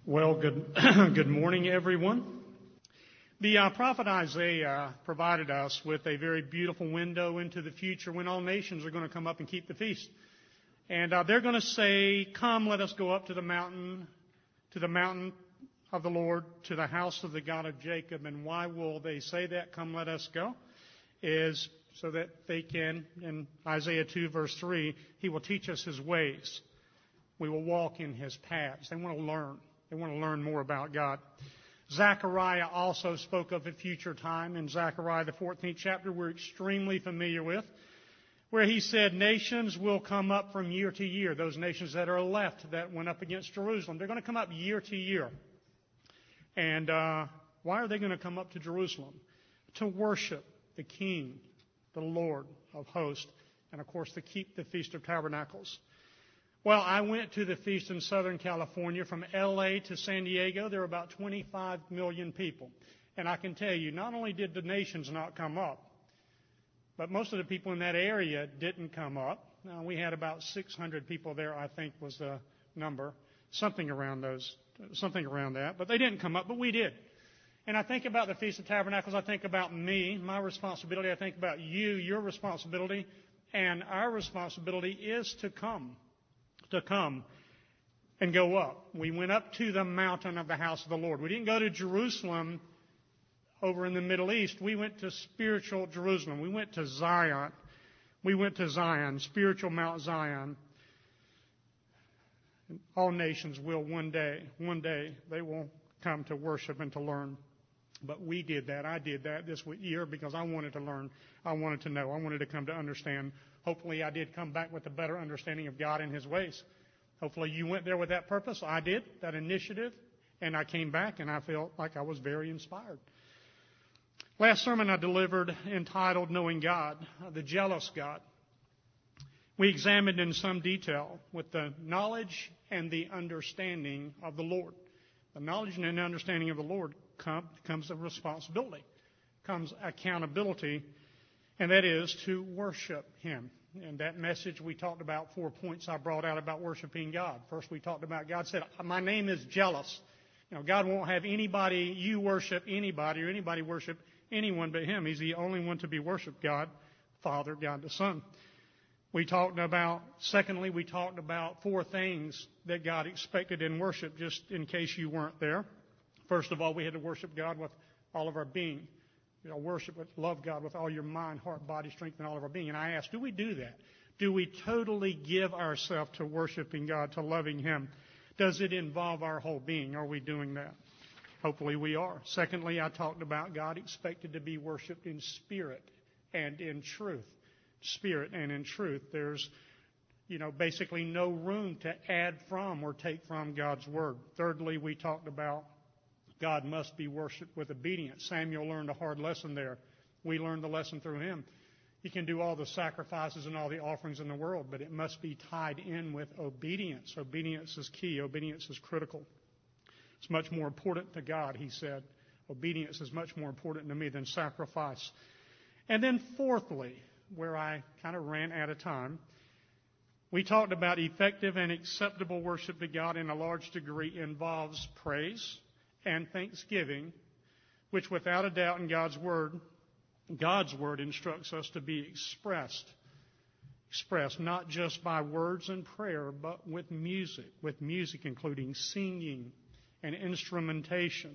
Well, good morning, everyone. The prophet Isaiah provided us with a very beautiful window into the future when all nations are going to come up and keep the feast. And they're going to say, "Come, let us go up to the mountain of the Lord, to the house of the God of Jacob." And why will they say that, "Come, let us go"? Is so that they can, in Isaiah 2, verse 3, He will teach us His ways. We will walk in His paths. They want to learn. They want to learn more about God. Zechariah also spoke of a future time in Zechariah, the 14th chapter, we're extremely familiar with, where he said nations will come up from year to year. Those nations that are left that went up against Jerusalem, they're going to come up year to year. And why are they going to come up to Jerusalem? To worship the King, the Lord of hosts, and of course to keep the Feast of Tabernacles. Well, I went to the feast in Southern California from L.A. to San Diego. There were about 25 million people. And I can tell you, not only did the nations not come up, but most of the people in that area didn't come up. Now, we had about 600 people there, I think was the number, something around that. But they didn't come up, but we did. And I think about the Feast of Tabernacles. I think about me, my responsibility. I think about you, your responsibility. And our responsibility is to come and go up. We went up to the mountain of the house of the Lord. We didn't go to Jerusalem over in the Middle East. We went to spiritual Jerusalem. We went to Zion. Spiritual Mount Zion. And all nations will one day, they will come to worship and to learn. But we did that. I did that this year because I wanted to learn. I wanted to know. I wanted to come to understand. Hopefully I did come back with a better understanding of God and His ways. Hopefully you went there with that purpose. I did, that initiative. And I came back and I felt like I was very inspired. Last sermon I delivered entitled Knowing God, the Jealous God. We examined in some detail with the knowledge and the understanding of the Lord. The knowledge and understanding of the Lord comes a responsibility, comes accountability, and that is to worship Him. And that message we talked about 4 points I brought out about worshiping God. First we talked about God said, "My name is jealous." God won't have anybody, you worship anybody or anybody worship anyone but Him. He's the only one to be worshiped, God, Father, God the Son. Secondly, we talked about 4 things that God expected in worship, just in case you weren't there. First of all, we had to worship God with all of our being. Love God with all your mind, heart, body, strength, and all of our being. And I asked, do we do that? Do we totally give ourselves to worshiping God, to loving Him? Does it involve our whole being? Are we doing that? Hopefully we are. Secondly, I talked about God expected to be worshiped in spirit and in truth. Spirit and in truth. There's, basically no room to add from or take from God's Word. Thirdly, we talked about God must be worshipped with obedience. Samuel learned a hard lesson there. We learned the lesson through him. He can do all the sacrifices and all the offerings in the world, but it must be tied in with obedience. Obedience is key. Obedience is critical. It's much more important to God, he said. Obedience is much more important to me than sacrifice. And then fourthly, where I kind of ran out of time, we talked about effective and acceptable worship to God in a large degree involves praise and thanksgiving, which without a doubt in God's Word instructs us to be expressed not just by words and prayer, but with music including singing and instrumentation,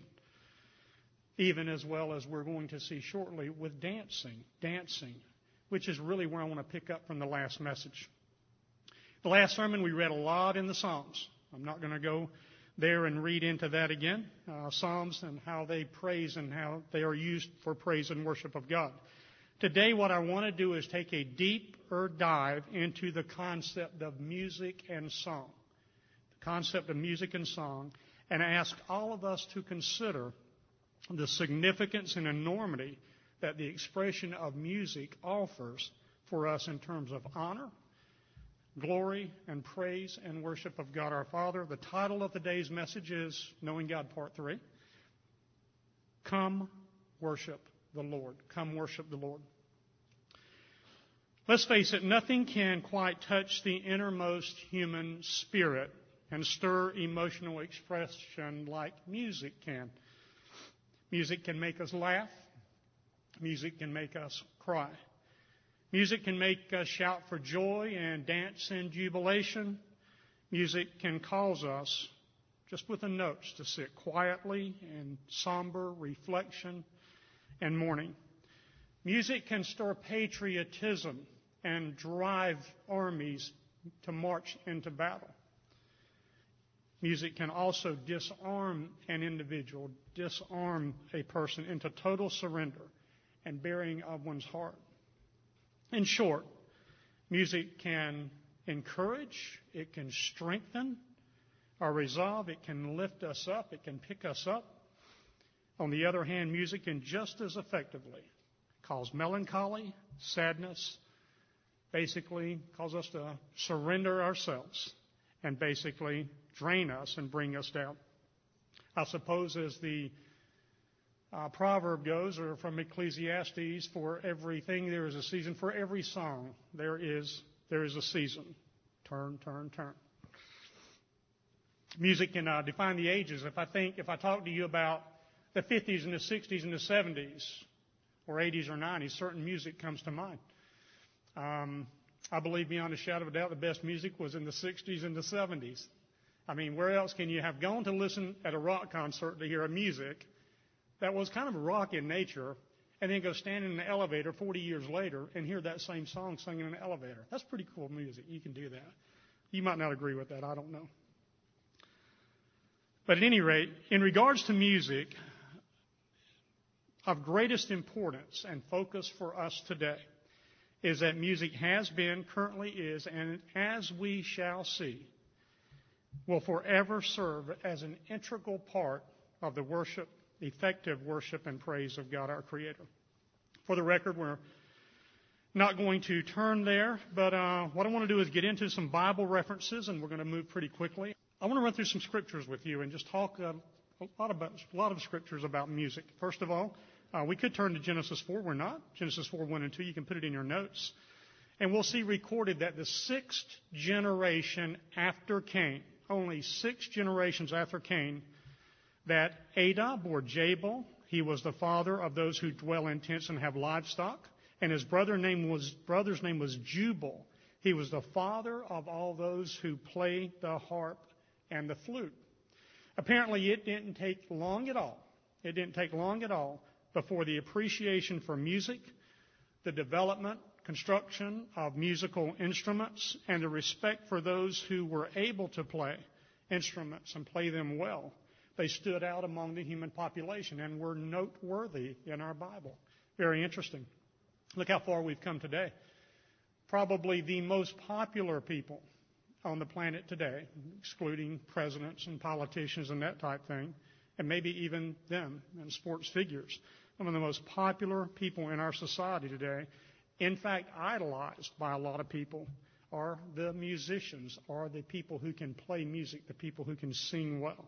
even as well as we're going to see shortly with dancing, which is really where I want to pick up from the last message. The last sermon we read a lot in the Psalms. I'm not going to go there and read into that again. Psalms and how they praise and how they are used for praise and worship of God. Today what I want to do is take a deeper dive into the concept of music and song. The concept of music and song, and ask all of us to consider the significance and enormity that the expression of music offers for us in terms of honor, glory, and praise and worship of God our Father. The title of today's message is Knowing God Part 3. Come worship the Lord. Come worship the Lord. Let's face it, nothing can quite touch the innermost human spirit and stir emotional expression like music can. Music can make us laugh. Music can make us cry. Music can make us shout for joy and dance in jubilation. Music can cause us, just with the notes, to sit quietly in somber reflection and mourning. Music can stir patriotism and drive armies to march into battle. Music can also disarm an individual, disarm a person into total surrender and bearing of one's heart. In short, music can encourage, it can strengthen our resolve, it can lift us up, it can pick us up. On the other hand, music can just as effectively cause melancholy, sadness, basically cause us to surrender ourselves and basically drain us and bring us down. I suppose as the proverb goes, or from Ecclesiastes, for everything there is a season. For every song there is a season. Turn, turn, turn. Music can define the ages. If I talk to you about the 50s and the 60s and the 70s, or 80s or 90s, certain music comes to mind. I believe beyond a shadow of a doubt the best music was in the 60s and the 70s. I mean, where else can you have gone to listen at a rock concert to hear a music that was kind of rock in nature, and then go stand in an elevator 40 years later and hear that same song sung in an elevator? That's pretty cool music. You can do that. You might not agree with that. I don't know. But at any rate, in regards to music, of greatest importance and focus for us today is that music has been, currently is, and as we shall see, will forever serve as an integral part of the worship, effective worship and praise of God our Creator. For the record, we're not going to turn there, but what I want to do is get into some Bible references, and we're going to move pretty quickly. I want to run through some scriptures with you and just talk a lot of scriptures about music. First of all, we could turn to Genesis 4. We're not. Genesis 4, 1 and 2. You can put it in your notes. And we'll see recorded that the sixth generation after Cain, only 6 generations after Cain, that Ada bore Jabal. He was the father of those who dwell in tents and have livestock. And his brother's name was Jubal. He was the father of all those who play the harp and the flute. Apparently, it didn't take long at all. It didn't take long at all before the appreciation for music, the development, construction of musical instruments, and the respect for those who were able to play instruments and play them well. They stood out among the human population and were noteworthy in our Bible. Very interesting. Look how far we've come today. Probably the most popular people on the planet today, excluding presidents and politicians and that type thing, and maybe even them and sports figures. Some of the most popular people in our society today, in fact, idolized by a lot of people, are the musicians, are the people who can play music, the people who can sing well.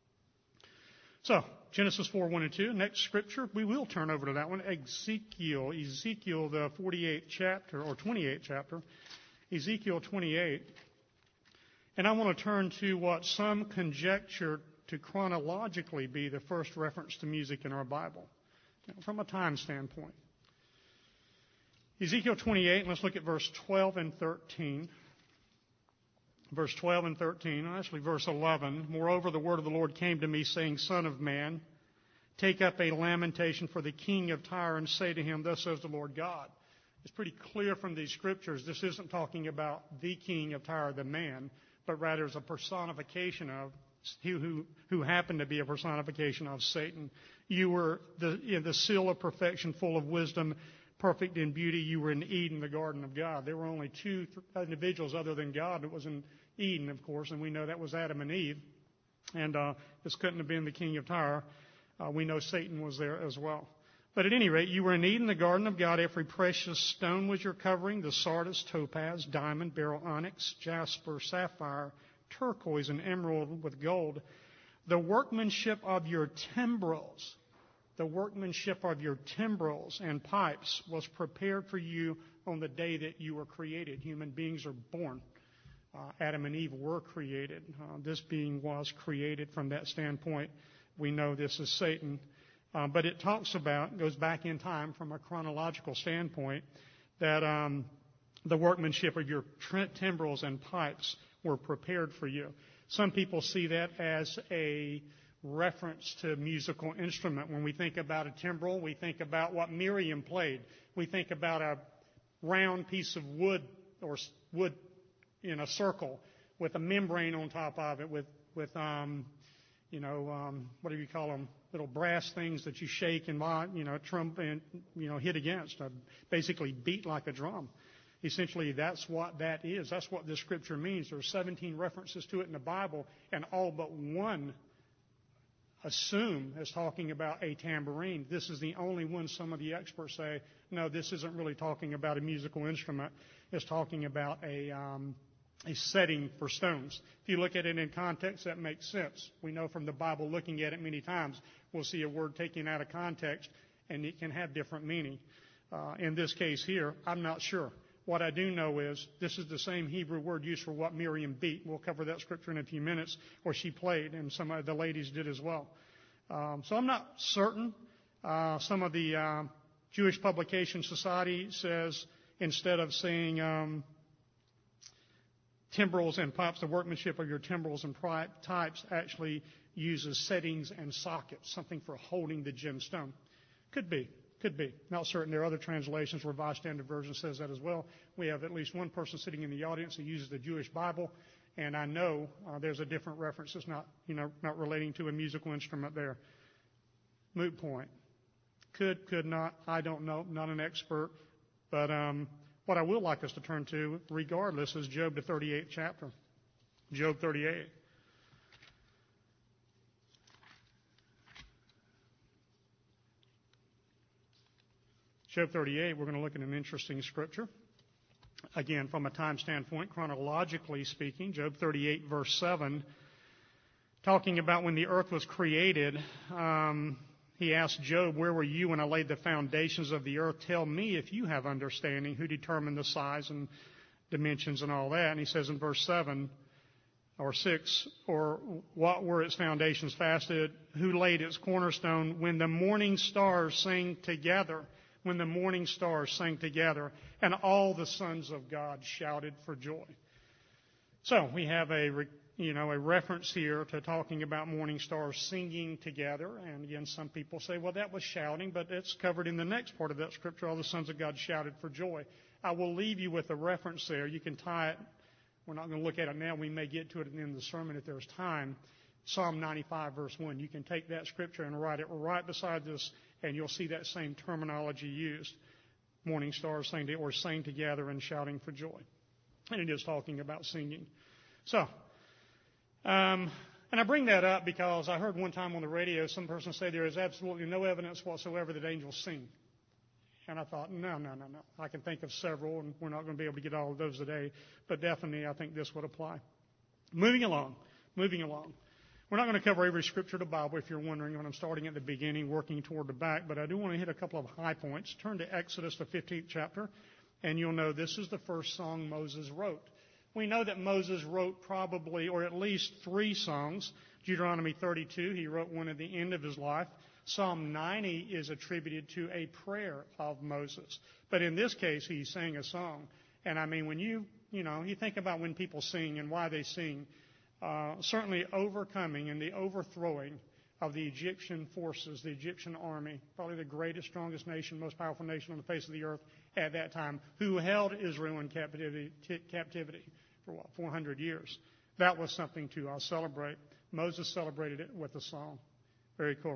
So, Genesis 4, 1 and 2. Next scripture, we will turn over to that one. Ezekiel, the 48th chapter, or 28th chapter. Ezekiel 28. And I want to turn to what some conjecture to chronologically be the first reference to music in our Bible, from a time standpoint. Ezekiel 28, let's look at verse 12 and 13. Verse 12 and 13, actually verse 11. Moreover, the word of the Lord came to me, saying, Son of man, take up a lamentation for the king of Tyre, and say to him, Thus says the Lord God. It's pretty clear from these scriptures, this isn't talking about the king of Tyre, the man, but rather is a personification of who happened to be a personification of Satan. You were the seal of perfection, full of wisdom, perfect in beauty. You were in Eden, the garden of God. There were only 2 individuals other than God that was in Eden, of course, and we know that was Adam and Eve. And this couldn't have been the king of Tyre. We know Satan was there as well. But at any rate, you were in Eden, the garden of God. Every precious stone was your covering: the sardius, topaz, diamond, beryl, onyx, jasper, sapphire, turquoise, and emerald with gold. The workmanship of your timbrels, and pipes was prepared for you on the day that you were created. Human beings are born. Adam and Eve were created. This being was created from that standpoint. We know this is Satan. But it goes back in time from a chronological standpoint, that the workmanship of your timbrels and pipes were prepared for you. Some people see that as a reference to musical instrument. When we think about a timbrel, we think about what Miriam played. We think about a round piece of wood or wood in a circle with a membrane on top of it with what do you call them? Little brass things that you shake and, hit against. Basically beat like a drum. Essentially, that's what that is. That's what this scripture means. There are 17 references to it in the Bible, and all but one assume as talking about a tambourine. This is the only one some of the experts say, no, this isn't really talking about a musical instrument. It's talking about a setting for stones. If you look at it in context, that makes sense. We know from the Bible, looking at it many times, we'll see a word taken out of context, and it can have different meaning. In this case here, I'm not sure. What I do know is this is the same Hebrew word used for what Miriam beat. We'll cover that scripture in a few minutes, or she played, and some of the ladies did as well. So I'm not certain. Some of the Jewish Publication Society says, instead of saying timbrels and pipes, the workmanship of your timbrels and pipes actually uses settings and sockets, something for holding the gemstone. Could be. Not certain. There are other translations. Revised Standard Version says that as well. We have at least one person sitting in the audience who uses the Jewish Bible, and I know there's a different reference. It's not relating to a musical instrument there. Moot point. Could not. I don't know. Not an expert. But what I will like us to turn to, regardless, is Job, the 38th chapter. Job 38. Job 38, we're going to look at an interesting scripture. Again, from a time standpoint, chronologically speaking, Job 38, verse 7, talking about when the earth was created, he asked Job, where were you when I laid the foundations of the earth? Tell me if you have understanding, who determined the size and dimensions and all that. And he says in verse 7 or 6, or what were its foundations fasted? Who laid its cornerstone? When the morning stars sang together. When the morning stars sang together, and all the sons of God shouted for joy. So we have a reference here to talking about morning stars singing together. And again, some people say, well, that was shouting, but it's covered in the next part of that scripture. All the sons of God shouted for joy. I will leave you with a reference there. You can tie it. We're not going to look at it now. We may get to it at the end of the sermon if there's time. Psalm 95, verse 1. You can take that scripture and write it right beside this, and you'll see that same terminology used. Morning stars sang together and shouting for joy. And it is talking about singing. So, and I bring that up because I heard one time on the radio some person say there is absolutely no evidence whatsoever that angels sing. And I thought, no. I can think of several, and we're not going to be able to get all of those today. But definitely I think this would apply. Moving along. We're not going to cover every scripture of the Bible, if you're wondering, when I'm starting at the beginning, working toward the back, but I do want to hit a couple of high points. Turn to Exodus, the 15th chapter, and you'll know this is the first song Moses wrote. We know that Moses wrote probably, or at least 3 songs. Deuteronomy 32, he wrote one at the end of his life. Psalm 90 is attributed to a prayer of Moses. But in this case, he sang a song. And I mean, when you think about when people sing and why they sing, certainly overcoming and the overthrowing of the Egyptian forces, the Egyptian army, probably the greatest, strongest nation, most powerful nation on the face of the earth at that time, who held Israel in captivity for 400 years. That was something to celebrate. Moses celebrated it with a song. Very cool.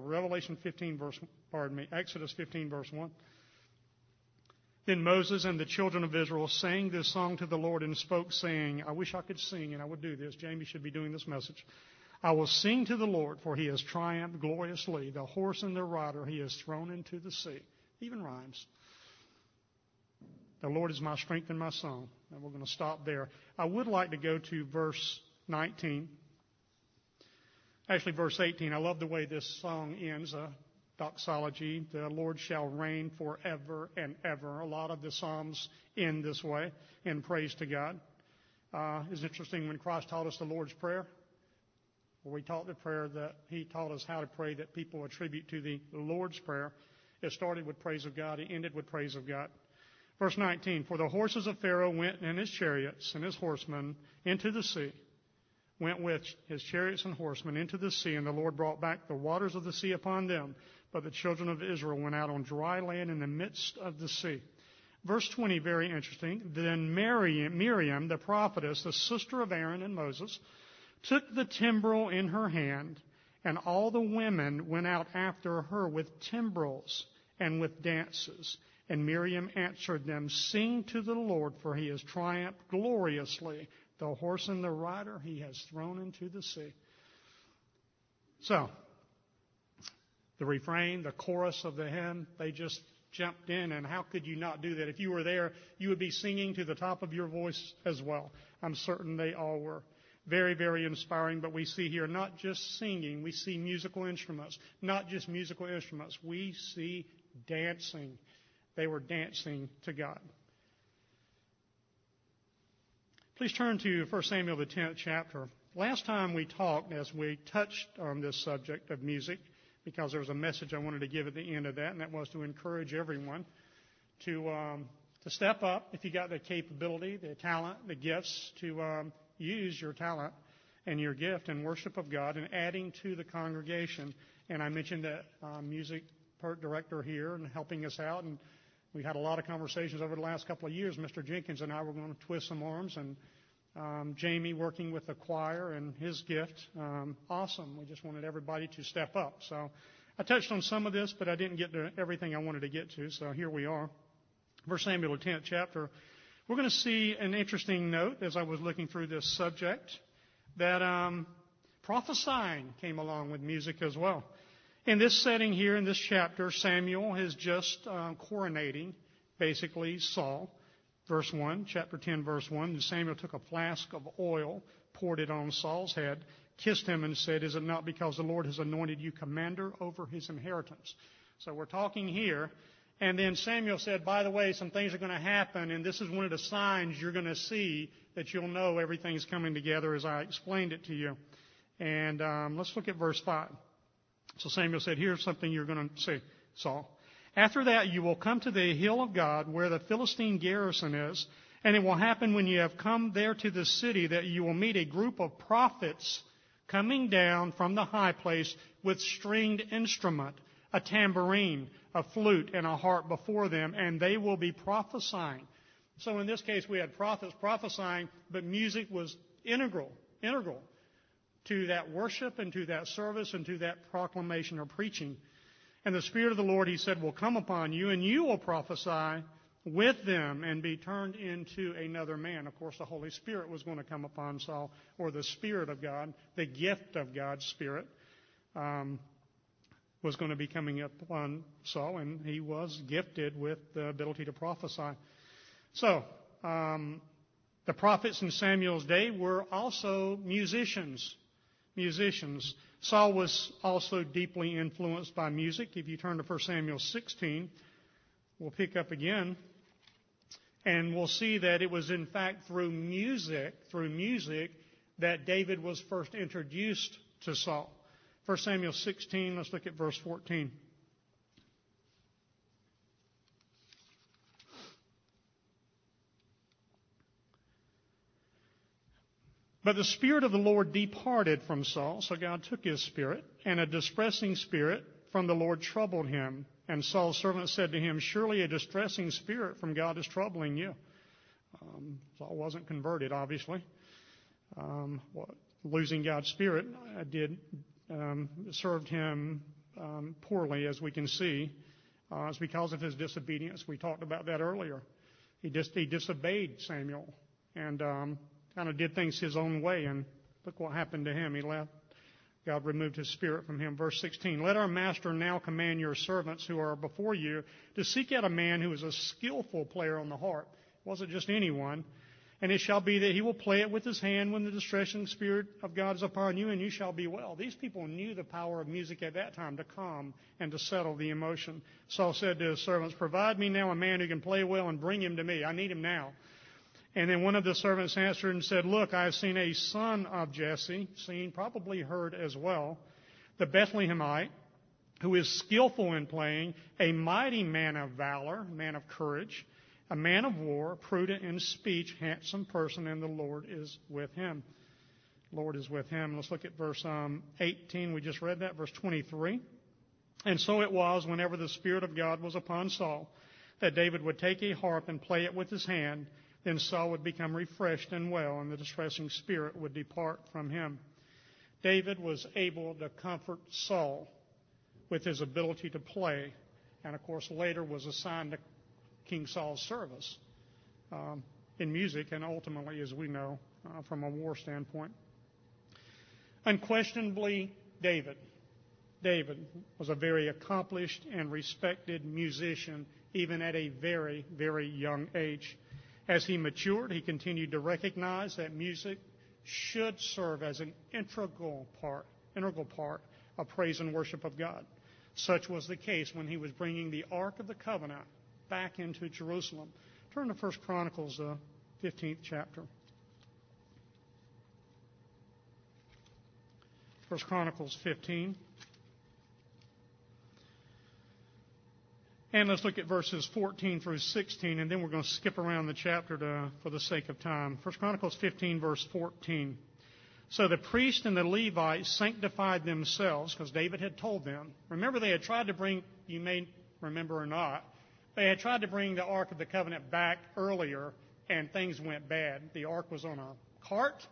Exodus 15, verse 1. Then Moses and the children of Israel sang this song to the Lord and spoke, saying, I wish I could sing, and I would do this. Jamie should be doing this message. I will sing to the Lord, for he has triumphed gloriously. The horse and the rider he has thrown into the sea. Even rhymes. The Lord is my strength and my song. And we're going to stop there. I would like to go to verse 19. Actually, verse 18. I love the way this song ends. Doxology, the Lord shall reign forever and ever. A lot of the Psalms end this way in praise to God. It's interesting when Christ taught us the Lord's Prayer, where we taught the prayer that He taught us how to pray that people attribute to the Lord's Prayer. It started with praise of God. It ended with praise of God. Verse 19, for the horses of Pharaoh went and his chariots and his horsemen into the sea, went with his chariots and horsemen into the sea, and the Lord brought back the waters of the sea upon them. But the children of Israel went out on dry land in the midst of the sea. Verse 20, very interesting. Then Miriam, the prophetess, the sister of Aaron and Moses, took the timbrel in her hand, and all the women went out after her with timbrels and with dances. And Miriam answered them, sing to the Lord, for He has triumphed gloriously. The horse and the rider He has thrown into the sea. So, the refrain, the chorus of the hymn, they just jumped in, and how could you not do that? If you were there, you would be singing to the top of your voice as well. I'm certain they all were. Very, very inspiring, but we see here not just singing, we see musical instruments. Not just musical instruments, we see dancing. They were dancing to God. Please turn to 1 Samuel, the 10th chapter. Last time we talked, as we touched on this subject of music, because there was a message I wanted to give at the end of that, and that was to encourage everyone to step up if you got the capability, the talent, the gifts, to use your talent and your gift in worship of God and adding to the congregation. And I mentioned that music director here and helping us out, and we had a lot of conversations over the last couple of years. Mr. Jenkins and I were going to twist some arms, and Jamie working with the choir and his gift. Awesome. We just wanted everybody to step up. So I touched on some of this, but I didn't get to everything I wanted to get to. So here we are. 1 Samuel, the 10th chapter. We're going to see an interesting note as I was looking through this subject that prophesying came along with music as well. In this setting here, in this chapter, Samuel is just coronating, basically, Saul. Verse 1, chapter 10, verse 1, and Samuel took a flask of oil, poured it on Saul's head, kissed him, and said, is it not because the Lord has anointed you commander over His inheritance? So we're talking here. And then Samuel said, by the way, some things are going to happen, and this is one of the signs you're going to see that you'll know everything's coming together as I explained it to you. And let's look at verse 5. So Samuel said, here's something you're going to see, Saul. After that, you will come to the hill of God where the Philistine garrison is, and it will happen when you have come there to the city that you will meet a group of prophets coming down from the high place with stringed instrument, a tambourine, a flute, and a harp before them, and they will be prophesying. So in this case, we had prophets prophesying, but music was integral to that worship and to that service and to that proclamation or preaching. And the Spirit of the Lord, He said, will come upon you, and you will prophesy with them and be turned into another man. Of course, the Holy Spirit was going to come upon Saul, or the Spirit of God, the gift of God's Spirit, was going to be coming upon Saul, and he was gifted with the ability to prophesy. So, the prophets in Samuel's day were also musicians. Saul was also deeply influenced by music. If you turn to 1 Samuel 16, we'll pick up again, and we'll see that it was in fact through music that David was first introduced to Saul. 1 Samuel 16, let's look at verse 14. But the Spirit of the Lord departed from Saul, so God took his spirit, and a distressing spirit from the Lord troubled him. And Saul's servant said to him, surely a distressing spirit from God is troubling you. Saul wasn't converted, obviously. Losing God's Spirit served him poorly, as we can see. It's because of his disobedience. We talked about that earlier. He disobeyed Samuel and kind of did things his own way, and look what happened to him. He left. God removed His Spirit from him. Verse 16, let our master now command your servants who are before you to seek out a man who is a skillful player on the harp. It wasn't just anyone. And it shall be that he will play it with his hand when the distressing Spirit of God is upon you, and you shall be well. These people knew the power of music at that time to calm and to settle the emotion. Saul said to his servants, provide me now a man who can play well and bring him to me. I need him now. And then one of the servants answered and said, Look, I have seen a son of Jesse, seen, probably heard as well, the Bethlehemite, who is skillful in playing, a mighty man of valor, man of courage, a man of war, prudent in speech, handsome person, and the Lord is with him. Lord is with him. Let's look at verse 18. We just read that. Verse 23. And so it was, whenever the Spirit of God was upon Saul, that David would take a harp and play it with his hand. Then Saul would become refreshed and well, and the distressing spirit would depart from him. David was able to comfort Saul with his ability to play, and of course later was assigned to King Saul's service in music, and ultimately, as we know, from a war standpoint. Unquestionably, David was a very accomplished and respected musician, even at a very, very young age. As he matured, he continued to recognize that music should serve as an integral part of praise and worship of God. Such was the case when he was bringing the Ark of the Covenant back into Jerusalem. Turn to 1 Chronicles, 15th chapter. 1 Chronicles 15. And let's look at verses 14 through 16, and then we're going to skip around the chapter for the sake of time. 1 Chronicles 15, verse 14. So the priests and the Levites sanctified themselves, because David had told them. Remember, they had tried to bring, you may remember or not, they had tried to bring the Ark of the Covenant back earlier, and things went bad. The Ark was on a cart.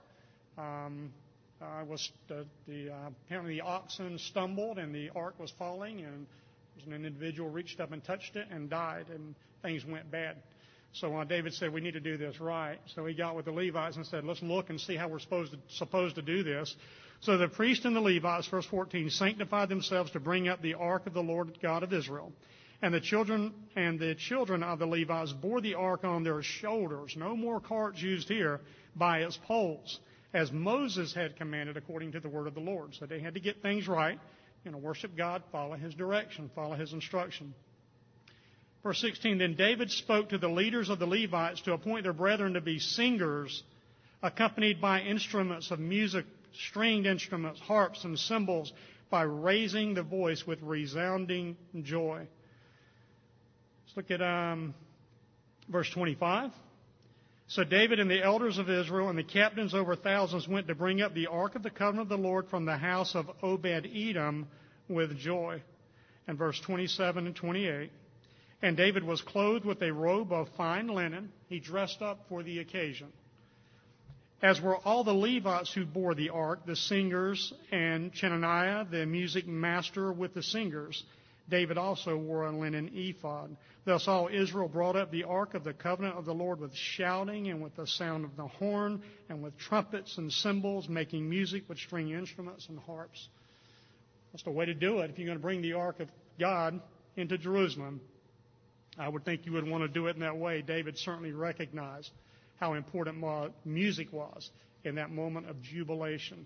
Apparently the oxen stumbled, and the Ark was falling, and an individual reached up and touched it and died, and things went bad. So David said, we need to do this right. So he got with the Levites and said, let's look and see how we're supposed to do this. So the priests and the Levites, verse 14, sanctified themselves to bring up the ark of the Lord God of Israel. And the children of the Levites bore the ark on their shoulders. No more carts used here, by its poles, as Moses had commanded according to the word of the Lord. So they had to get things right. Worship God, follow His direction, follow His instruction. Verse 16, then David spoke to the leaders of the Levites to appoint their brethren to be singers, accompanied by instruments of music, stringed instruments, harps, and cymbals, by raising the voice with resounding joy. Let's look at verse 25. So David and the elders of Israel and the captains over thousands went to bring up the ark of the covenant of the Lord from the house of Obed-Edom with joy. And verse 27 and 28. And David was clothed with a robe of fine linen. He dressed up for the occasion. As were all the Levites who bore the ark, the singers, and Chenaniah, the music master, with the singers. David also wore a linen ephod. Thus all Israel brought up the ark of the covenant of the Lord with shouting and with the sound of the horn and with trumpets and cymbals, making music with string instruments and harps. That's the way to do it. If you're going to bring the ark of God into Jerusalem, I would think you would want to do it in that way. David certainly recognized how important music was in that moment of jubilation.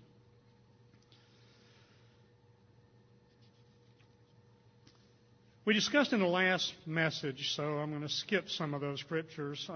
We discussed in the last message, so I'm going to skip some of those scriptures,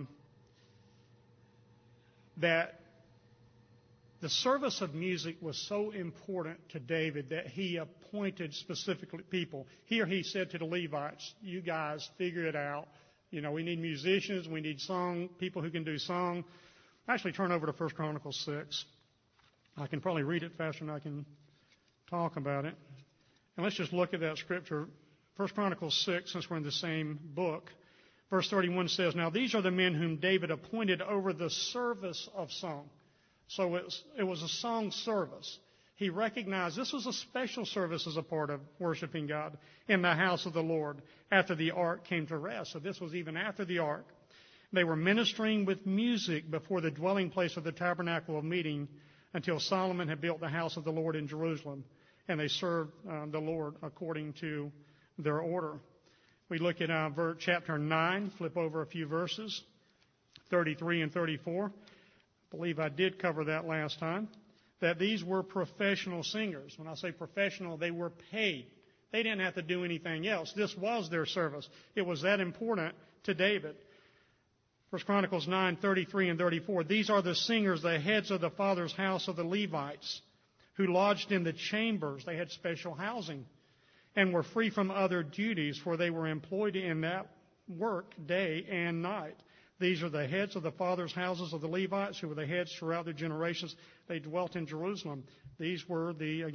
that the service of music was so important to David that he appointed specifically people. Here he said to the Levites, you guys figure it out. We need musicians, we need people who can do song. Actually, turn over to 1 Chronicles 6. I can probably read it faster than I can talk about it. And let's just look at that scripture. 1 Chronicles 6, since we're in the same book. Verse 31 says, now these are the men whom David appointed over the service of song. So it was a song service. He recognized this was a special service as a part of worshiping God in the house of the Lord after the ark came to rest. So this was even after the ark. They were ministering with music before the dwelling place of the tabernacle of meeting until Solomon had built the house of the Lord in Jerusalem. And they served the Lord according to their order. We look at chapter 9, flip over a few verses, 33 and 34. I believe I did cover that last time, that these were professional singers. When I say professional, they were paid. They didn't have to do anything else. This was their service. It was that important to David. 1 Chronicles 9:33 and 34. These are the singers, the heads of the father's house of the Levites, who lodged in the chambers. They had special housing and were free from other duties, for they were employed in that work day and night. These are the heads of the fathers' houses of the Levites, who were the heads throughout their generations. They dwelt in Jerusalem. These were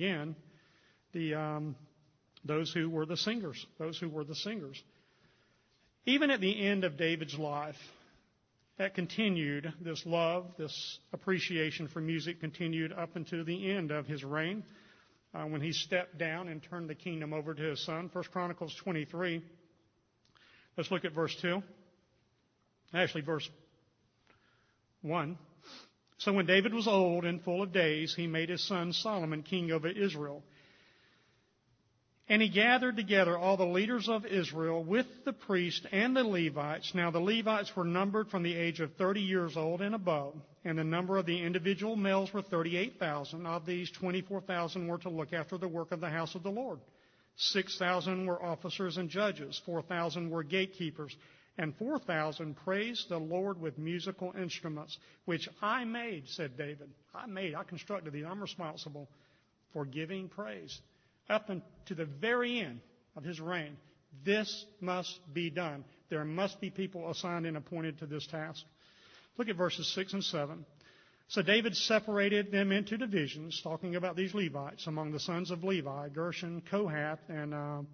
those who were the singers. Those who were the singers. Even at the end of David's life, that continued. This love, this appreciation for music continued up until the end of his reign, when he stepped down and turned the kingdom over to his son. 1 Chronicles 23. Let's look at verse 2. Actually, verse 1. So when David was old and full of days, he made his son Solomon king over Israel. And he gathered together all the leaders of Israel with the priests and the Levites. Now the Levites were numbered from the age of 30 years old and above, and the number of the individual males were 38,000. Of these, 24,000 were to look after the work of the house of the Lord. 6,000 were officers and judges. 4,000 were gatekeepers. And 4,000 praised the Lord with musical instruments, which I made, said David. I constructed these. I'm responsible for giving praise. Up to the very end of his reign, this must be done. There must be people assigned and appointed to this task. Look at verses 6 and 7. So David separated them into divisions, talking about these Levites, among the sons of Levi, Gershon, Kohath, and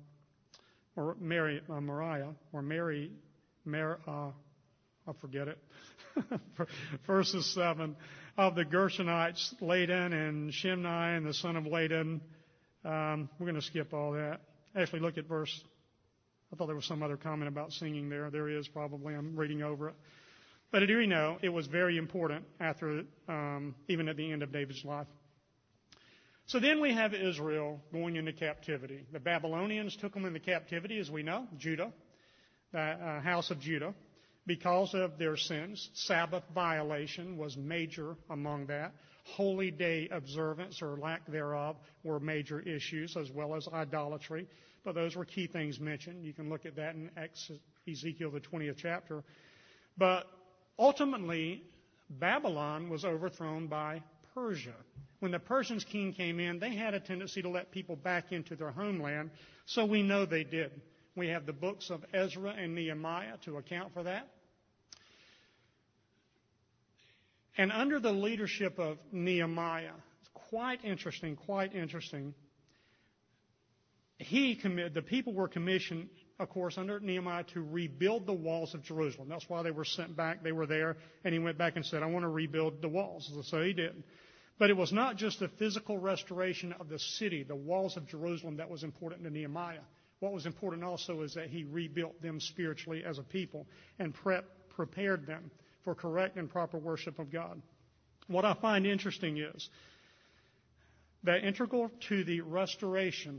I forget it. Verses 7. Of the Gershonites, Ladan and Shimei, and the son of Ladan. We're going to skip all that. Actually, look at verse. I thought there was some other comment about singing there. There is probably. I'm reading over it. But do you know, it was very important after, even at the end of David's life. So then we have Israel going into captivity. The Babylonians took them into captivity, as we know, Judah, the house of Judah, because of their sins. Sabbath violation was major among that. Holy day observance or lack thereof were major issues, as well as idolatry. But those were key things mentioned. You can look at that in Ezekiel, the 20th chapter. But ultimately, Babylon was overthrown by Persia. When the Persian king came in, they had a tendency to let people back into their homeland, so we know they did. We have the books of Ezra and Nehemiah to account for that. And under the leadership of Nehemiah, it's quite interesting. The people were commissioned, of course, under Nehemiah to rebuild the walls of Jerusalem. That's why they were sent back. They were there, and he went back and said, I want to rebuild the walls. So he did. But it was not just the physical restoration of the city, the walls of Jerusalem, that was important to Nehemiah. What was important also is that he rebuilt them spiritually as a people and prepared them for correct and proper worship of God. What I find interesting is that integral to the restoration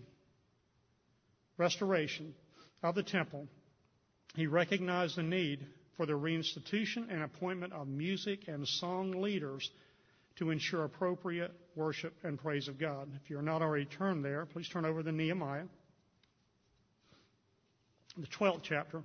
of the temple, he recognized the need for the reinstitution and appointment of music and song leaders to ensure appropriate worship and praise of God. If you're not already turned there, please turn over to Nehemiah, the 12th chapter.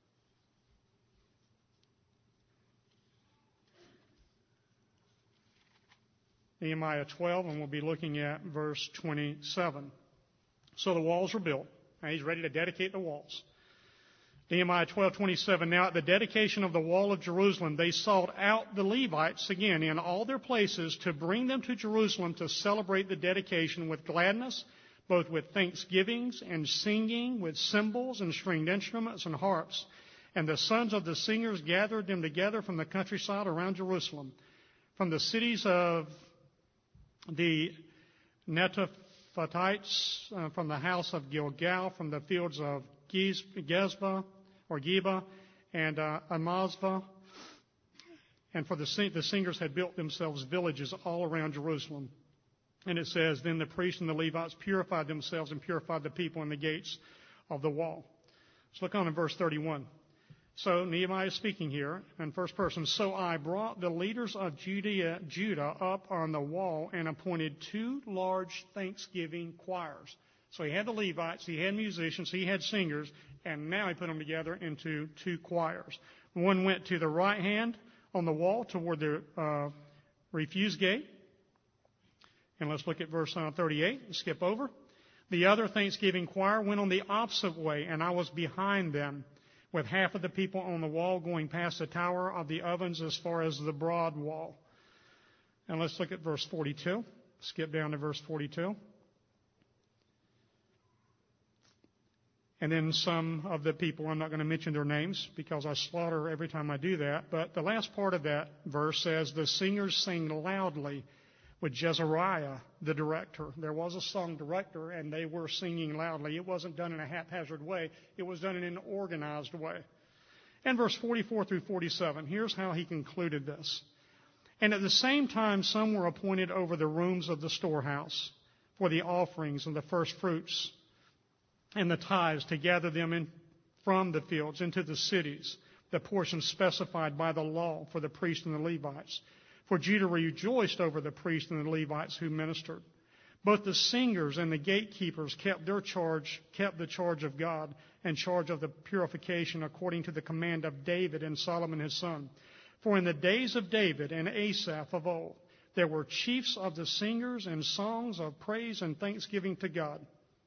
Nehemiah 12, and we'll be looking at verse 27. So the walls were built, and he's ready to dedicate the walls. Nehemiah 12:27. Now at the dedication of the wall of Jerusalem, they sought out the Levites again in all their places to bring them to Jerusalem to celebrate the dedication with gladness, both with thanksgivings and singing, with cymbals and stringed instruments and harps. And the sons of the singers gathered them together from the countryside around Jerusalem, from the cities of the Netophathites, from the house of Gilgal, from the fields of Geba, and Amazvah. And for the singers had built themselves villages all around Jerusalem. And it says, then the priests and the Levites purified themselves and purified the people in the gates of the wall. Let's look on in verse 31. So Nehemiah is speaking here in first person. So I brought the leaders of Judah up on the wall and appointed 2 large thanksgiving choirs. So he had the Levites, he had musicians, he had singers, and now he put them together into 2 choirs, One went to the right hand on the wall toward the refuse gate. And let's look at verse 38 and skip over. The other thanksgiving choir went on the opposite way, and I was behind them, with half of the people on the wall going past the tower of the ovens as far as the broad wall. And let's look at verse 42. Skip down to verse 42. And then some of the people, I'm not going to mention their names because I slaughter every time I do that, but the last part of that verse says, the singers sang loudly with Jezariah, the director. There was a song director, and they were singing loudly. It wasn't done in a haphazard way. It was done in an organized way. And verse 44 through 47, here's how he concluded this. And at the same time, some were appointed over the rooms of the storehouse for the offerings and the first fruits and the tithes, to gather them in from the fields into the cities, the portion specified by the law for the priests and the Levites. For Judah rejoiced over the priests and the Levites who ministered. Both the singers and the gatekeepers kept the charge of God and charge of the purification according to the command of David and Solomon his son. For in the days of David and Asaph of old, there were chiefs of the singers and songs of praise and thanksgiving to God.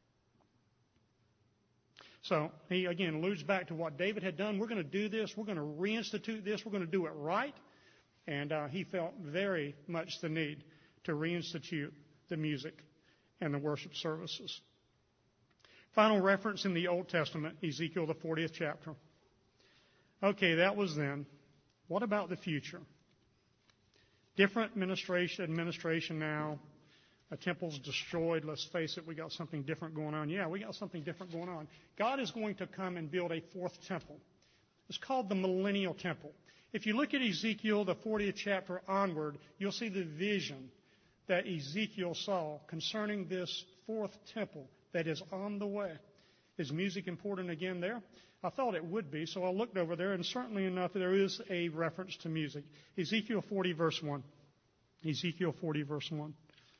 So he again alludes back to what David had done. We're going to do this. We're going to reinstitute this. We're going to do it right. And he felt very much the need to reinstitute the music and the worship services. Final reference in the Old Testament, Ezekiel, the 40th chapter. Okay, that was then. What about the future? Different administration now. A temple's destroyed. Let's face it, we got something different going on. Yeah, we got something different going on. God is going to come and build a fourth temple. It's called the Millennial Temple. If you look at Ezekiel, the 40th chapter onward, you'll see the vision that Ezekiel saw concerning this fourth temple that is on the way. Is music important again there? I thought it would be, so I looked over there, and certainly enough, there is a reference to music. Ezekiel 40, verse 1. Ezekiel 40, verse 1.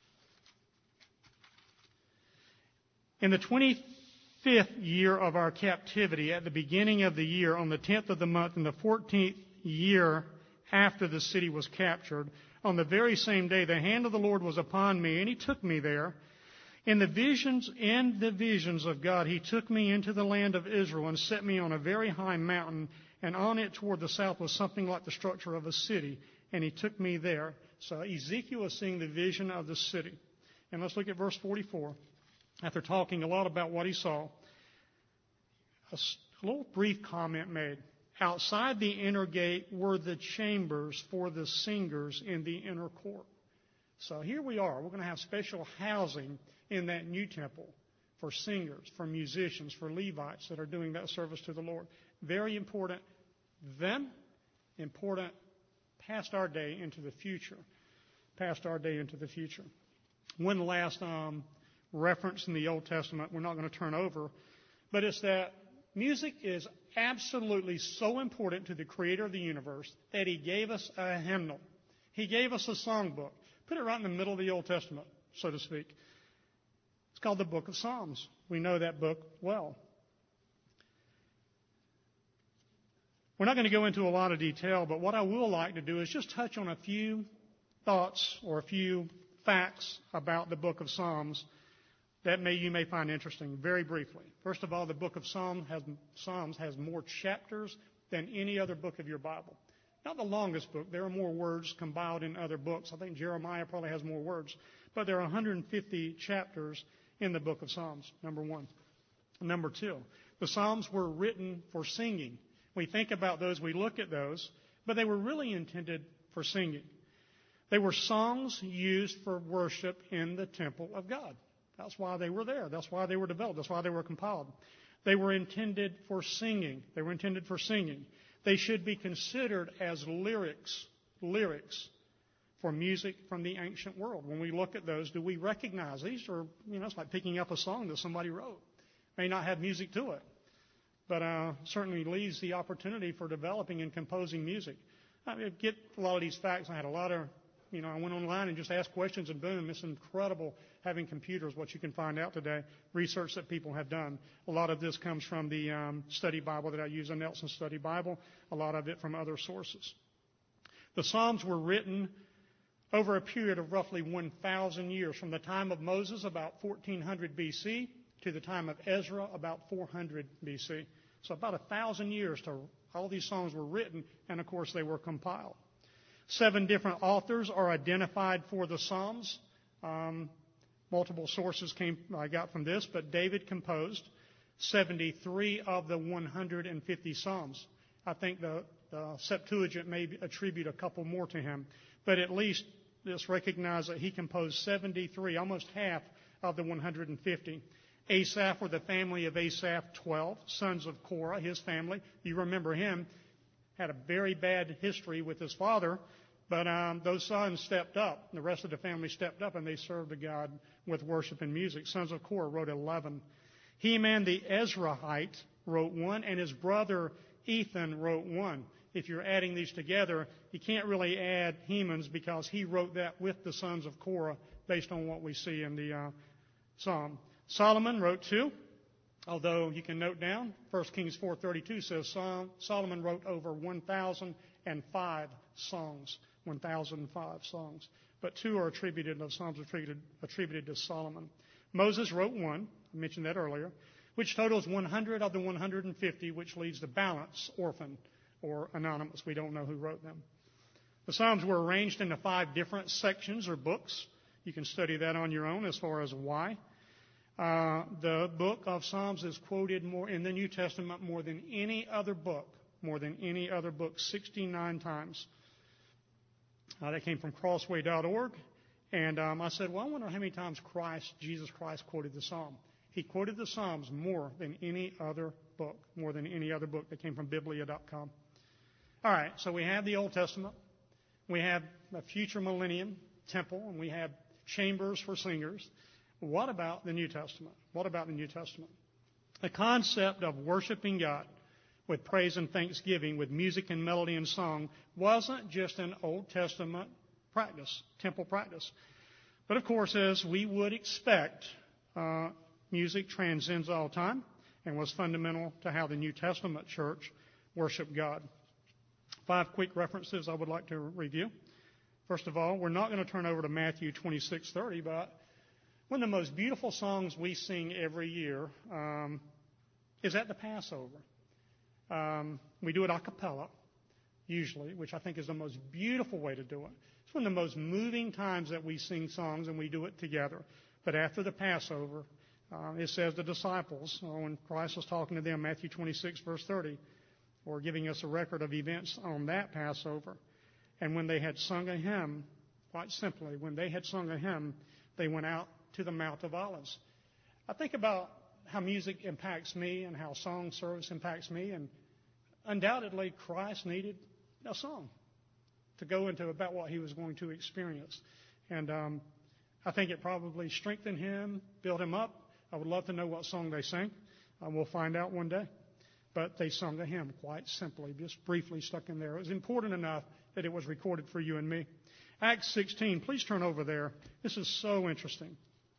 In the 25th year of our captivity, at the beginning of the year, on the 10th of the month, in the 14th year after the city was captured, on the very same day, the hand of the Lord was upon me, and he took me there. In the visions of God, he took me into the land of Israel and set me on a very high mountain, and on it toward the south was something like the structure of a city, and he took me there. So Ezekiel is seeing the vision of the city. And let's look at verse 44. After talking a lot about what he saw, a little brief comment made. Outside the inner gate were the chambers for the singers in the inner court. So here we are. We're going to have special housing in that new temple for singers, for musicians, for Levites that are doing that service to the Lord. Very important then, important past our day into the future. Past our day into the future. One last reference in the Old Testament we're not going to turn over, but it's that music is absolutely so important to the Creator of the universe that He gave us a hymnal. He gave us a songbook. Put it right in the middle of the Old Testament, so to speak. It's called the Book of Psalms. We know that book well. We're not going to go into a lot of detail, but what I will like to do is just touch on a few thoughts or a few facts about the Book of Psalms that you may find interesting, very briefly. First of all, the book of Psalms has more chapters than any other book of your Bible. Not the longest book. There are more words compiled in other books. I think Jeremiah probably has more words. But there are 150 chapters in the book of Psalms, number one. Number two, the Psalms were written for singing. We think about those, we look at those, but they were really intended for singing. They were songs used for worship in the temple of God. That's why they were there. That's why they were developed. That's why they were compiled. They were intended for singing. They were intended for singing. They should be considered as lyrics for music from the ancient world. When we look at those, do we recognize these are, it's like picking up a song that somebody wrote. May not have music to it, but certainly leaves the opportunity for developing and composing music. I get a lot of these facts. I had a lot of I went online and just asked questions, and boom, it's incredible having computers, what you can find out today, research that people have done. A lot of this comes from the study Bible that I use, a Nelson Study Bible, a lot of it from other sources. The Psalms were written over a period of roughly 1,000 years, from the time of Moses, about 1400 BC, to the time of Ezra, about 400 BC. So about 1,000 years to all these songs were written, and of course they were compiled. 7 different authors are identified for the Psalms. Multiple sources I got from this, but David composed 73 of the 150 Psalms. I think the Septuagint may attribute a couple more to him, but at least let's recognize that he composed 73, almost half of the 150. Asaph, or the family of Asaph, 12 sons of Korah, his family. You remember him, had a very bad history with his father, but those sons stepped up. The rest of the family stepped up, and they served God with worship and music. Sons of Korah wrote 11. Heman the Ezrahite wrote 1, and his brother Ethan wrote 1. If you're adding these together, you can't really add Heman's because he wrote that with the sons of Korah based on what we see in the Psalm. Solomon wrote 2, although you can note down, 1 Kings 4:32 says Solomon wrote over 1,005 songs. 1,005 songs. But 2 are attributed, the Psalms are attributed to Solomon. Moses wrote 1, I mentioned that earlier, which totals 100 of the 150, which leaves the balance orphan or anonymous. We don't know who wrote them. The Psalms were arranged into 5 different sections or books. You can study that on your own as far as why. The book of Psalms is quoted more in the New Testament more than any other book, 69 times. That came from crossway.org. And I said, well, I wonder how many times Jesus Christ quoted the Psalm. He quoted the Psalms more than any other book that came from Biblia.com. All right, so we have the Old Testament. We have a future millennium temple, and we have chambers for singers. What about the New Testament? The concept of worshiping God with praise and thanksgiving, with music and melody and song, wasn't just an Old Testament practice, temple practice. But of course, as we would expect, music transcends all time and was fundamental to how the New Testament church worshiped God. 5 quick references I would like to review. First of all, we're not going to turn over to Matthew 26:30, but one of the most beautiful songs we sing every year is at the Passover. We do it a cappella, usually, which I think is the most beautiful way to do it. It's one of the most moving times that we sing songs, and we do it together. But after the Passover, it says the disciples, when Christ was talking to them, Matthew 26, verse 30, or giving us a record of events on that Passover. And when they had sung a hymn, quite simply, they went out to the Mount of Olives. I think about how music impacts me and how song service impacts me, and undoubtedly Christ needed a song to go into about what he was going to experience. And I think it probably strengthened him, built him up. I would love to know what song they sang. We'll find out one day. But they sung a hymn, quite simply, just briefly stuck in there. It was important enough that it was recorded for you and me. Acts 16, please turn over there. This is so interesting.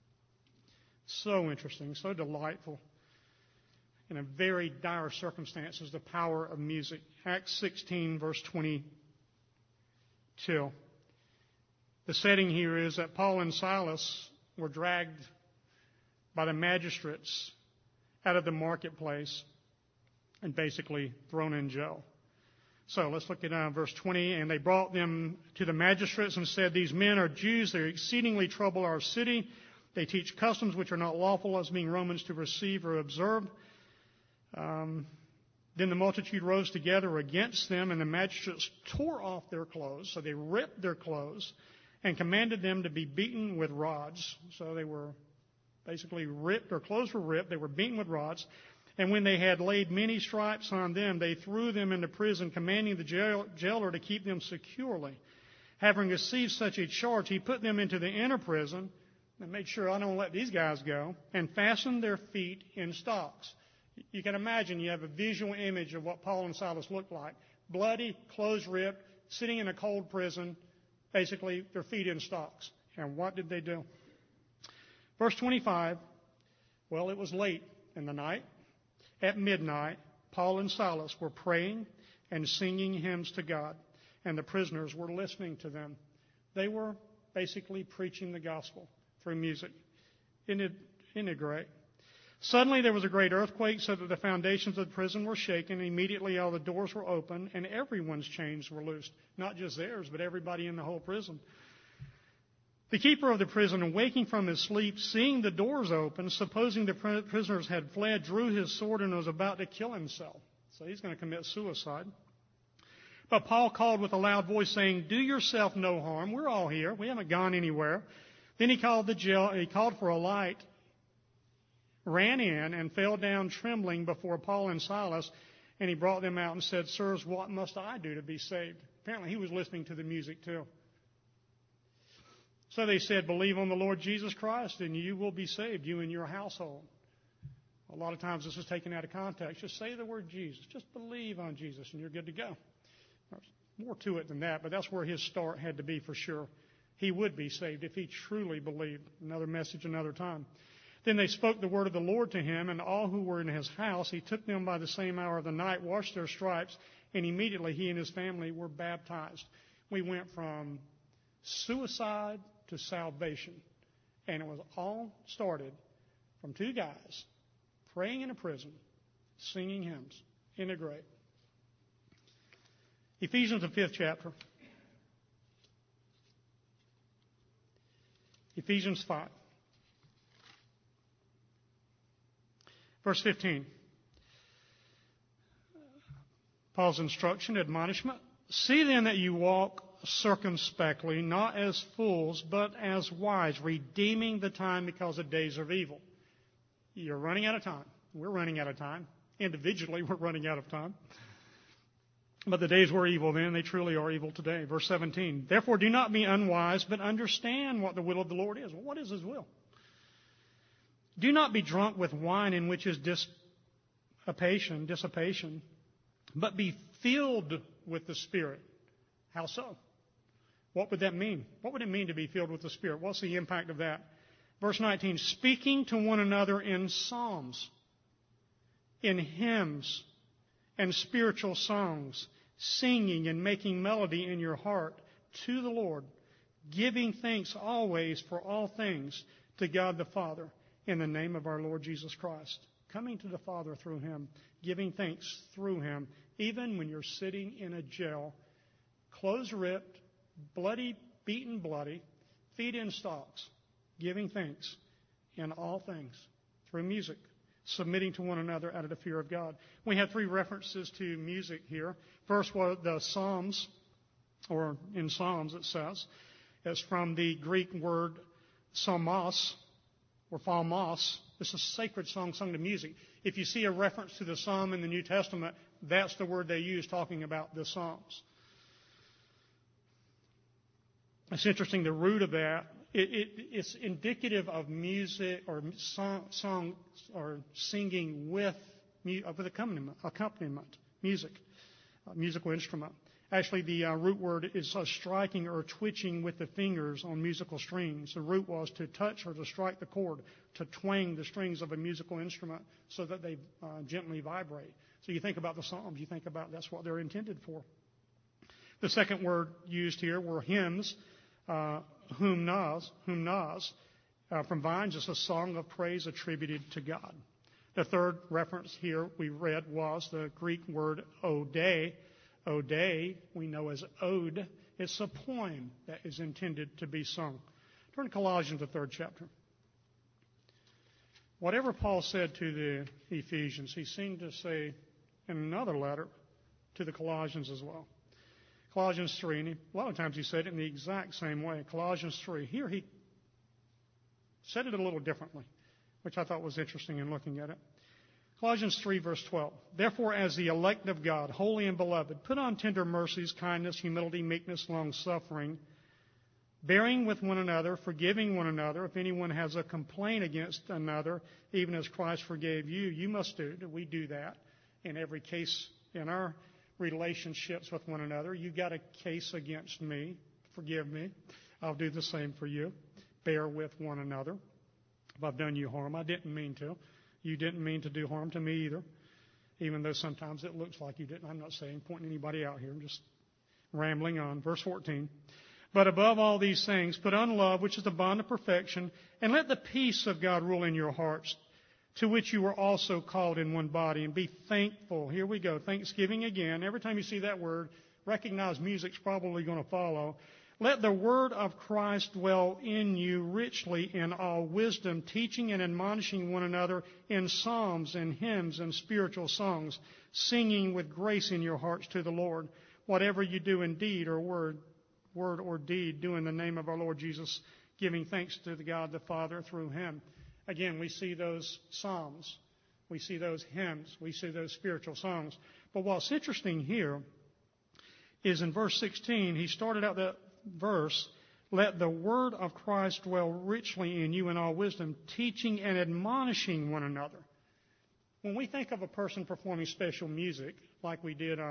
So interesting, so delightful. In a very dire circumstances, the power of music. Acts 16, verse 22. The setting here is that Paul and Silas were dragged by the magistrates out of the marketplace and basically thrown in jail. So let's look at verse 20. And they brought them to the magistrates and said, "These men are Jews. They exceedingly trouble our city. They teach customs which are not lawful, as being Romans, to receive or observe." Then the multitude rose together against them, and the magistrates tore off their clothes. So they ripped their clothes and commanded them to be beaten with rods. So they were basically ripped, their clothes were ripped. They were beaten with rods. And when they had laid many stripes on them, they threw them into prison, commanding the jailer to keep them securely. Having received such a charge, he put them into the inner prison and made sure, I don't let these guys go, and fastened their feet in stocks. You can imagine, you have a visual image of what Paul and Silas looked like. Bloody, clothes ripped, sitting in a cold prison, Basically, their feet in stocks. And what did they do? Verse 25, well, it was late in the night. At midnight, Paul and Silas were praying and singing hymns to God, and the prisoners were listening to them. They were basically preaching the gospel through music. Isn't it great? Suddenly there was a great earthquake so that the foundations of the prison were shaken. Immediately all the doors were opened and everyone's chains were loosed. Not just theirs, but everybody in the whole prison. The keeper of the prison, awaking from his sleep, seeing the doors open, supposing the prisoners had fled, drew his sword and was about to kill himself. So he's going to commit suicide. But Paul called with a loud voice saying, "Do yourself no harm. We're all here. We haven't gone anywhere." Then he called for a light, ran in and fell down trembling before Paul and Silas, and he brought them out and said, "Sirs, what must I do to be saved?" Apparently he was listening to the music too. So they said, "Believe on the Lord Jesus Christ and you will be saved, you and your household." A lot of times this is taken out of context. Just say the word Jesus. Just believe on Jesus and you're good to go. There's more to it than that, but that's where his start had to be for sure. He would be saved if he truly believed. Another message, another time. Then they spoke the word of the Lord to him, and all who were in his house, he took them by the same hour of the night, washed their stripes, and immediately he and his family were baptized. We went from suicide to salvation, and it was all started from two guys praying in a prison, singing hymns. Isn't it great? Ephesians, the 5th chapter. Ephesians 5. Verse 15. Paul's instruction, admonishment. "See then that you walk circumspectly, not as fools, but as wise, redeeming the time because the days are evil." You're running out of time. We're running out of time. Individually, we're running out of time. But the days were evil then, they truly are evil today. Verse 17. "Therefore do not be unwise, but understand what the will of the Lord is." Well, what is his will? "Do not be drunk with wine in which is dissipation, but be filled with the Spirit." How so? What would that mean? What would it mean to be filled with the Spirit? What's the impact of that? Verse 19, "Speaking to one another in psalms, in hymns, and spiritual songs, singing and making melody in your heart to the Lord, giving thanks always for all things to God the Father in the name of our Lord Jesus Christ." Coming to the Father through him, giving thanks through him, even when you're sitting in a jail, clothes ripped, bloody, beaten bloody, feet in stocks, giving thanks in all things through music, submitting to one another out of the fear of God. We have three references to music here. First was the Psalms, or in Psalms it says. It's from the Greek word psalmos, or phalmos. It's a sacred song sung to music. If you see a reference to the Psalm in the New Testament, that's the word they use talking about the Psalms. It's interesting, the root of that, it's indicative of music or song or singing with accompaniment, music, musical instrument. Actually, the root word is striking or twitching with the fingers on musical strings. The root was to touch or to strike the chord, to twang the strings of a musical instrument so that they gently vibrate. So you think about the Psalms, you think about that's what they're intended for. The second word used here were hymns. Humnas, from Vines, is a song of praise attributed to God. The third reference here we read was the Greek word ode. Ode, we know as ode. It's a poem that is intended to be sung. Turn to Colossians, the 3rd chapter. Whatever Paul said to the Ephesians, he seemed to say in another letter to the Colossians as well. Colossians 3, and a lot of times he said it in the exact same way. Colossians 3. Here he said it a little differently, which I thought was interesting in looking at it. Colossians 3, verse 12. "Therefore, as the elect of God, holy and beloved, put on tender mercies, kindness, humility, meekness, long-suffering, bearing with one another, forgiving one another. If anyone has a complaint against another, even as Christ forgave you," you must do. We do that in every case in our relationships with one another. You got a case against me. Forgive me. I'll do the same for you. Bear with one another. If I've done you harm, I didn't mean to. You didn't mean to do harm to me either, even though sometimes it looks like you didn't. I'm not pointing anybody out here. I'm just rambling on. Verse 14. But above all these things, put on love, which is the bond of perfection, and let the peace of God rule in your hearts, to which you were also called in one body, and be thankful. Here we go. Thanksgiving again. Every time you see that word, recognize music's probably going to follow. Let the word of Christ dwell in you richly in all wisdom, teaching and admonishing one another in psalms and hymns and spiritual songs, singing with grace in your hearts to the Lord. Whatever you do in deed or word or deed, do in the name of our Lord Jesus, giving thanks to the God the Father through him. Again, we see those psalms. We see those hymns. We see those spiritual songs. But what's interesting here is in verse 16, he started out that verse, let the word of Christ dwell richly in you in all wisdom, teaching and admonishing one another. When we think of a person performing special music, like we did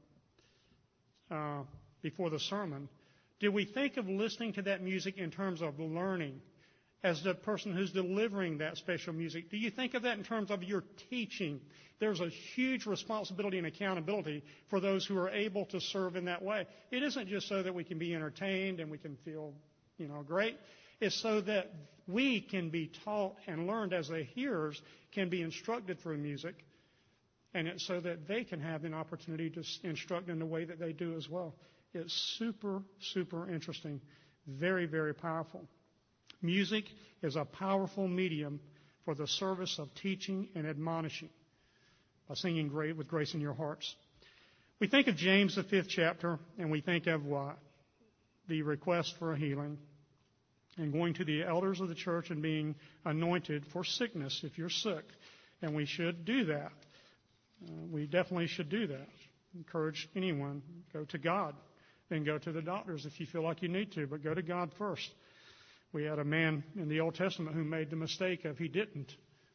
before the sermon, do we think of listening to that music in terms of learning as the person who's delivering that special music? Do you think of that in terms of your teaching? There's a huge responsibility and accountability for those who are able to serve in that way. It isn't just so that we can be entertained and we can feel, great. It's so that we can be taught and learned as the hearers can be instructed through music. And it's so that they can have an opportunity to instruct in the way that they do as well. It's super, super interesting. Very, very powerful. Music is a powerful medium for the service of teaching and admonishing by singing with grace in your hearts. We think of James, the 5th chapter, and we think of what? The request for a healing and going to the elders of the church and being anointed for sickness if you're sick. And we should do that. We definitely should do that. Encourage anyone. Go to God. Then go to the doctors if you feel like you need to, but go to God first. We had a man in the Old Testament who made the mistake of he didn't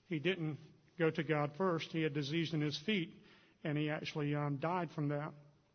go to God first. He had disease in his feet, and he actually died from that.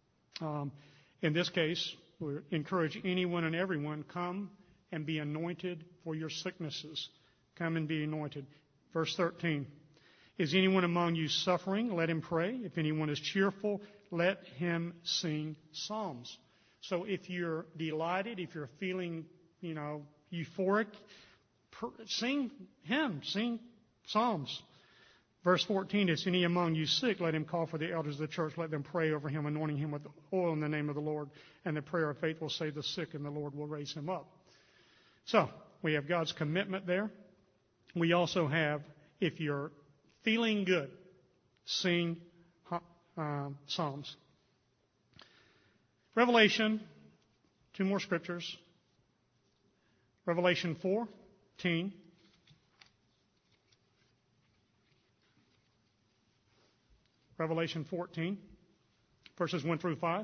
In this case, we encourage anyone and everyone, come and be anointed for your sicknesses. Come and be anointed. Verse 13. Is anyone among you suffering? Let him pray. If anyone is cheerful, let him sing psalms. So if you're delighted, if you're feeling, euphoric, sing hymns, sing psalms. Verse 14, is any among you sick? Let him call for the elders of the church. Let them pray over him, anointing him with oil in the name of the Lord. And the prayer of faith will save the sick, and the Lord will raise him up. So we have God's commitment there. We also have, if you're feeling good, sing psalms. Revelation, 2 more scriptures. Revelation 14. Revelation 14, verses 1 through 5.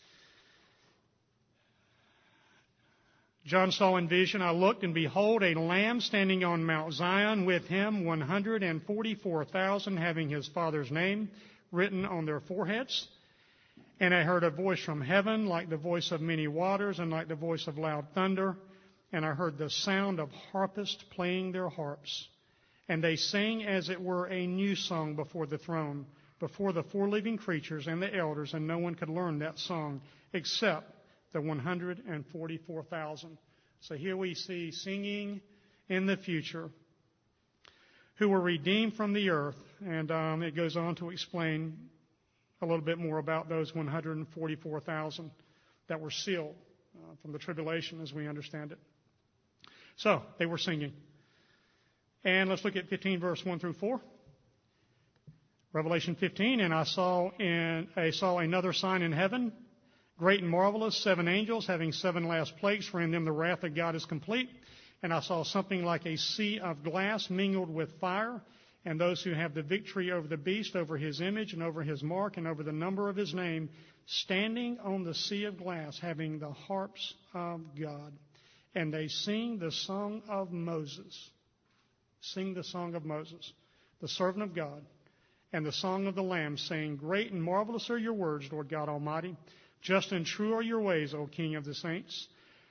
John saw in vision, I looked, and behold, a Lamb standing on Mount Zion, with him 144,000, having his Father's name written on their foreheads. And I heard a voice from heaven, like the voice of many waters, and like the voice of loud thunder. And I heard the sound of harpists playing their harps. And they sang as it were a new song before the throne, before the 4 living creatures and the elders, and no one could learn that song except the 144,000. So here we see singing in the future, who were redeemed from the earth. And it goes on to explain a little bit more about those 144,000 that were sealed from the tribulation, as we understand it. So they were singing. And let's look at 15, verse 1 through 4. Revelation 15, and I saw another sign in heaven, great and marvelous, 7 angels having 7 last plagues, for in them the wrath of God is complete. And I saw something like a sea of glass mingled with fire, and those who have the victory over the beast, over his image, and over his mark, and over the number of his name, standing on the sea of glass, having the harps of God. And they sing the song of Moses. Sing the song of Moses, the servant of God, and the song of the Lamb, saying, great and marvelous are your words, Lord God Almighty. Just and true are your ways, O King of the saints.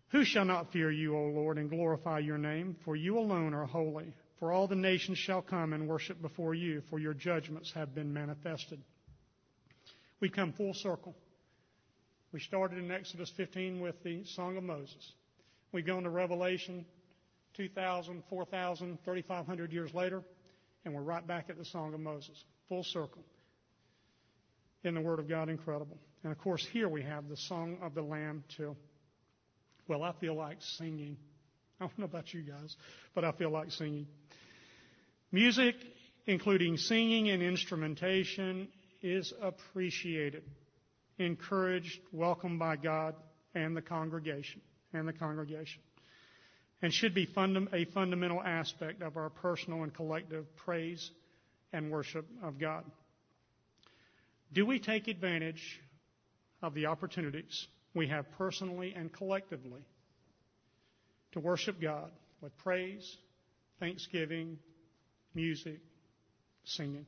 Who shall not fear you, O Lord, and glorify your name? For you alone are holy. For all the nations shall come and worship before you, for your judgments have been manifested. We come full circle. We started in Exodus 15 with the Song of Moses. We go into Revelation 2,000, 4,000, 3,500 years later, and we're right back at the Song of Moses. Full circle. In the Word of God, incredible. And of course, here we have the Song of the Lamb too. Well, I feel like singing. I don't know about you guys, but I feel like singing. Music, including singing and instrumentation, is appreciated, encouraged, welcomed by God and the congregation, and should be a fundamental aspect of our personal and collective praise and worship of God. Do we take advantage of the opportunities we have personally and collectively to worship God with praise, thanksgiving, music, singing?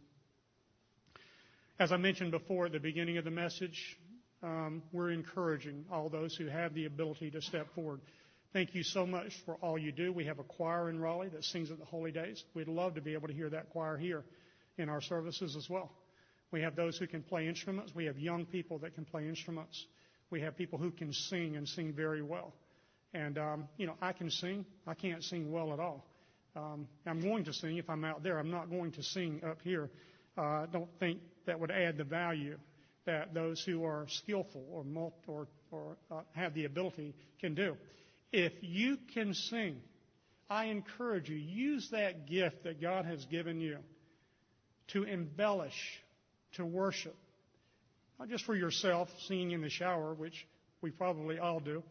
As I mentioned before at the beginning of the message, we're encouraging all those who have the ability to step forward. Thank you so much for all you do. We have a choir in Raleigh that sings at the Holy Days. We'd love to be able to hear that choir here in our services as well. We have those who can play instruments. We have young people that can play instruments. We have people who can sing and sing very well. And, I can sing. I can't sing well at all. I'm going to sing if I'm out there. I'm not going to sing up here. I don't think that would add the value that those who are skillful or have the ability can do. If you can sing, I encourage you, use that gift that God has given you to embellish, to worship. Not just for yourself, singing in the shower, which we probably all do,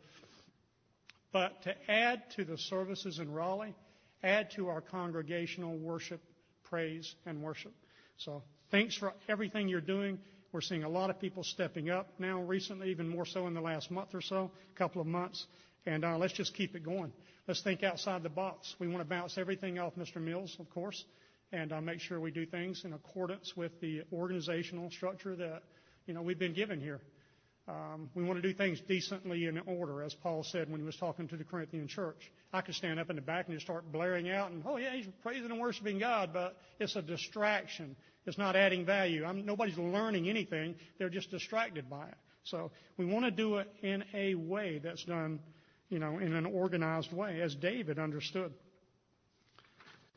but to add to the services in Raleigh, add to our congregational worship, praise, and worship. So thanks for everything you're doing. We're seeing a lot of people stepping up now recently, even more so in the last month or so, couple of months. And let's just keep it going. Let's think outside the box. We want to bounce everything off Mr. Mills, of course, and make sure we do things in accordance with the organizational structure that, we've been given here. We want to do things decently in order, as Paul said when he was talking to the Corinthian church. I could stand up in the back and just start blaring out, and, he's praising and worshiping God, but it's a distraction. It's not adding value. Nobody's learning anything. They're just distracted by it. So we want to do it in a way that's done, in an organized way, as David understood.